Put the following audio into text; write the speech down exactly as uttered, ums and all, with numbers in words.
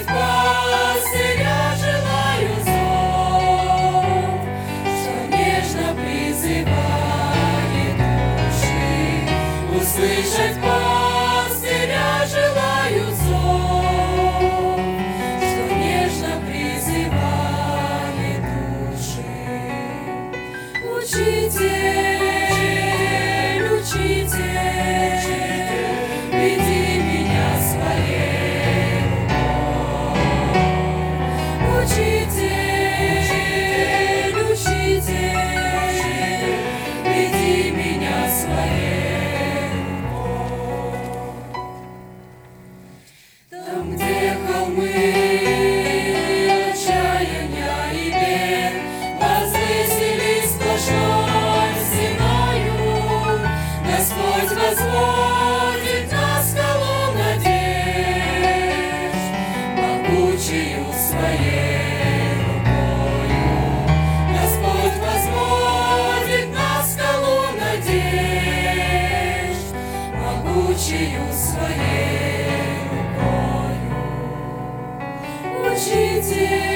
Услышать пастыря желаю зов, что нежно призывает души. Услышать пастыря желаю зов, что нежно призывает души. Учитель, учитель, веди меня своей рукой. Учитель, учитель, веди меня своей рукой. Там, где холмы отчаяния и бед возвысились сплошной стеною, Господь возводит на скалу надежд, могучею своей рукою. Господь возводит на скалу надежд, могучею своей рукою. Учитель,